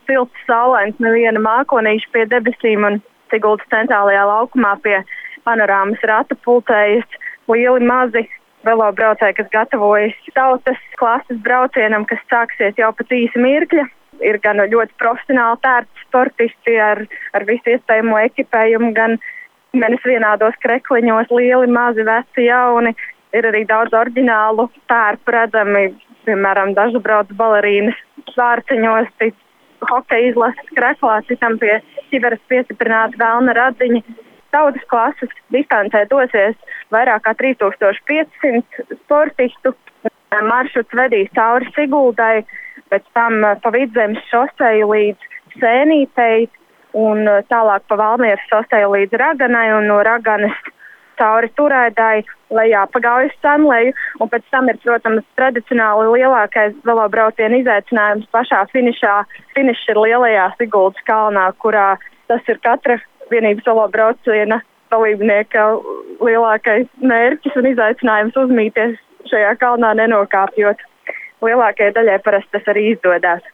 silts, saulains, neviena mākonīša pie debesīm un Siguldas centrālajā laukumā pie panorāmas rata pulcējas lieli mazi velobraucēji, kas gatavojas tautas klases braucienam, kas sāksies jau pēc īsa mirkļa. Ir gan ļoti profesionāli tērpti sportisti ar visu iespējamo ekipējumu, gan vienādos krekliņos, lieli, mazi, veci, jauni. Ir arī daudz oriģinālu tērpu redzami, piemēram, dažu brauc balerīnas svārciņos, hokeja izlases kreklā, citam pie ķiveres piestiprināti velna radziņi. Tautas klases distancē dosies vairāk kā 3500 sportistu. Maršruts vedīs cauri Siguldai, pēc tam pa Vidzemes šoseju līdz Sēnītei un tālāk pa Valmieras šoseju līdz Raganai un no Raganas cauri Turēdai, lejā pa Gaujas Semleju. Un pēc tam ir, protams, tradicionāli lielākais velobrauciena izaicinājums pašā finišā. Finišs ir lielajā Siguldas kalnā, kurā tas ir katra vienības velobrauciena dalībnieka lielākais mērķis un izaicinājums uzmīties šajā kalnā nenokāpjot. Lielākajai daļai parasti tas arī izdodas.